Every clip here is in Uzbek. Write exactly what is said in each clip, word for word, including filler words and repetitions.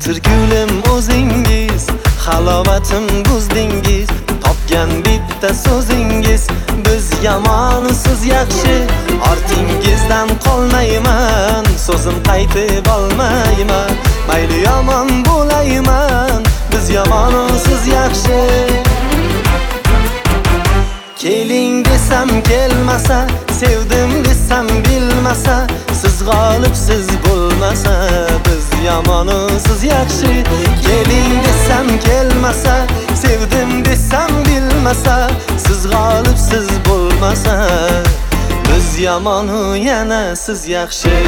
Tirgulim o'zingiz, halovatim buzdingiz. Topgan bitta so'zingiz, biz yomon siz yaxshi. Ortingizdan qolmayman, so'zim qaytib olmayman. Mayli yomon bo'layman, biz yomon siz yaxshi. Keling desam kelmasa, sevdim desam bilmasa, siz g'olib siz bo'lmasa, biz yomon siz yaxshi. Keling desam kelmasa, sevdim desam bilmasa, siz g'olib siz bo'lmasa, biz yomon yana siz yaxshi.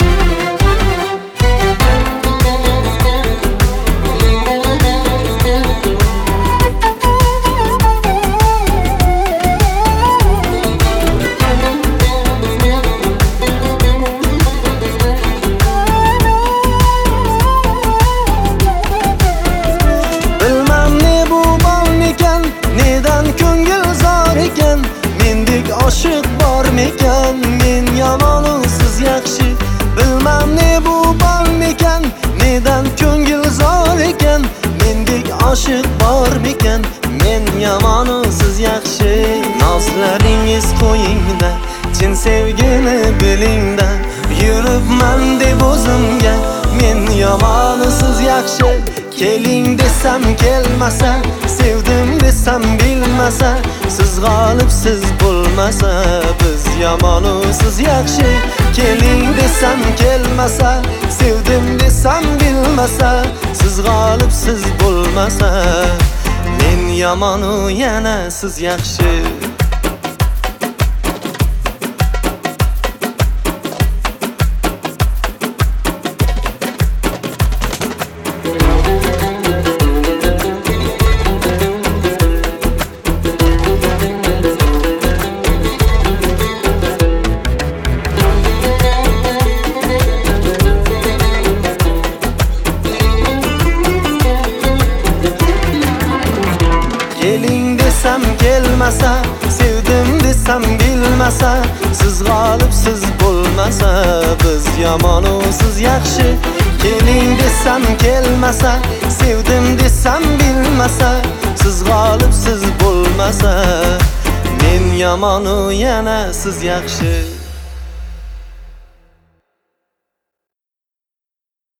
Aşık bormikan, men yomon siz yaxshi. Bilmam ne bu bormikan, nedan ko'ngil zor ekan. Mendek aşık bormikan, men yomon siz yaxshi. Nozlaringiz qo'yingda, chin sevgini bilingda. Yuribman deb o'zimga, men yomon siz yaxshi. Keling desam kelmasa, sevdim desam bilmasa, siz g'olib siz bo'lmasa, biz yomon siz yaxshi. Keling desam kelmasa, sevdim desam bilmasa, siz g'olib siz bo'lmasa, men yomon yana siz yaxshi. Keling desam kelmasa, sevdim desam bilmasa, siz g'olib siz bo'lmasa, biz yomon siz yaxshi. Keling desam kelmasa, sevdim desam bilmasa, siz g'olib siz bo'lmasa, men yomon yana siz yaxshi.